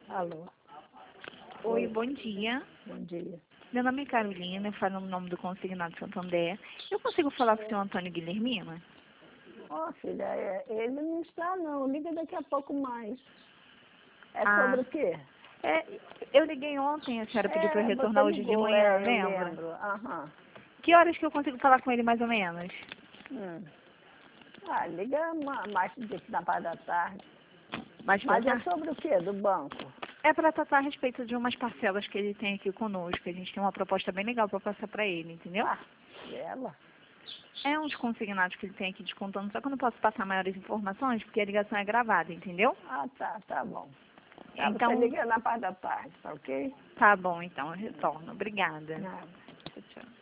Alô, Oi, bom dia. bom dia. Meu nome é Carolina, falo no nome do Consignado Santander. Eu consigo falar com o senhor Antônio Guilhermina? Ó, filha, ele não está não, liga daqui a pouco mais. É Ah, sobre o quê? eu liguei ontem, a senhora pediu para eu retornar Você hoje de ligou, manhã, eu lembra? lembro. Aham. Que horas que eu consigo falar com ele mais ou menos? Hum. Ah, liga mais na parte da tarde. Mais pra Mas é cá? sobre o quê? Do banco? É para tratar a respeito de umas parcelas que ele tem aqui conosco. A gente tem uma proposta bem legal para passar para ele, entendeu? Ah, ela? É uns consignados que ele tem aqui descontando, só que eu não posso passar maiores informações porque a ligação é gravada, entendeu? Ah, tá bom. Tá, você Então, liga na parte da tarde, tá ok? tá bom, então, eu retorno. Obrigada. Nada. Tchau, tchau.